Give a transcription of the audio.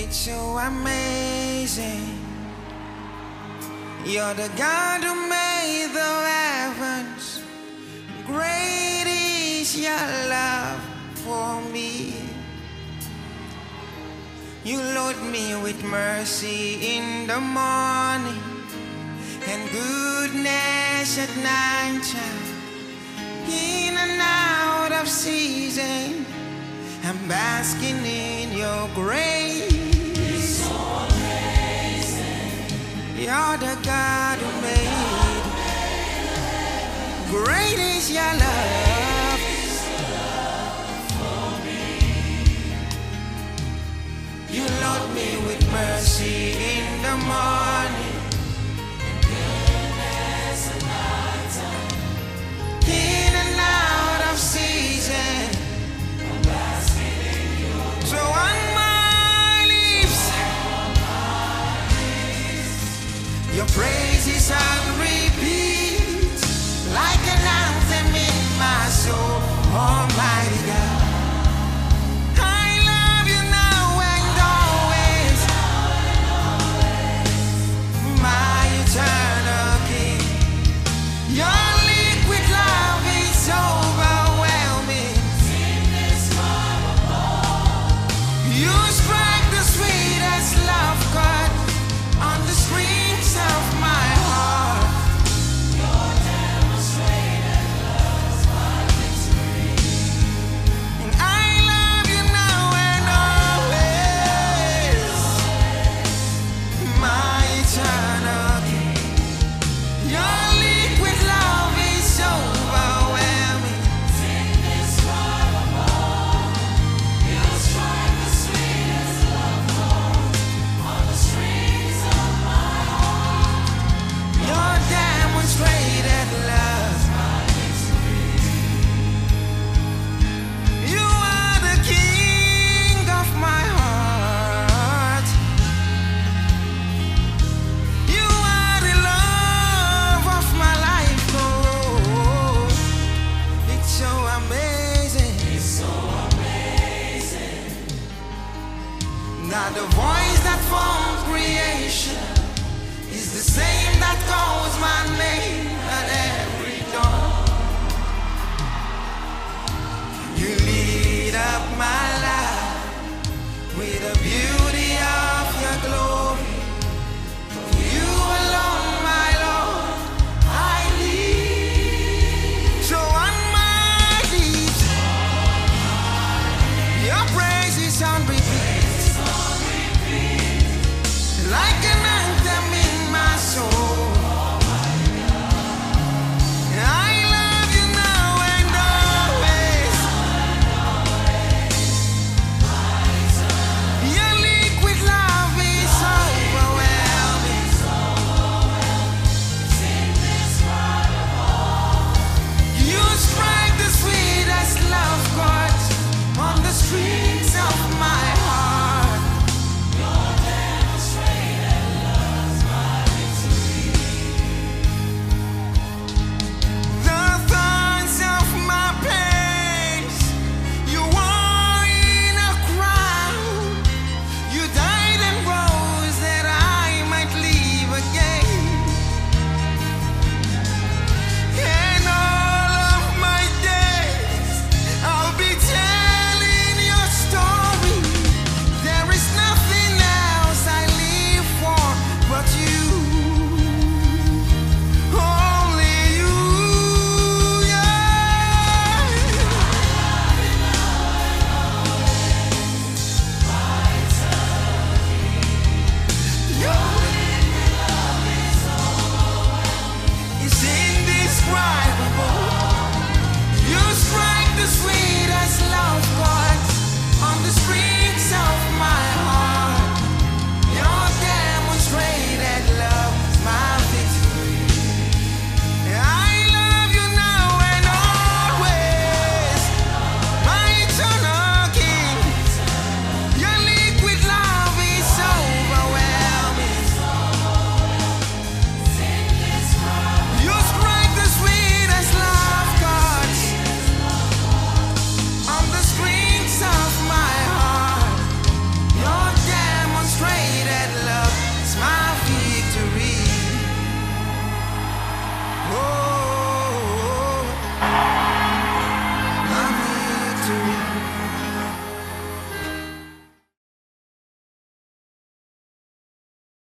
so amazing. You're the God who made the heavens. Great is your love for me. You load me with mercy in the morning and goodness at night time. In and out of season, I'm basking in your grace. So amazing. You're the God who made. Great is your love for me. You load me with mercy in the morning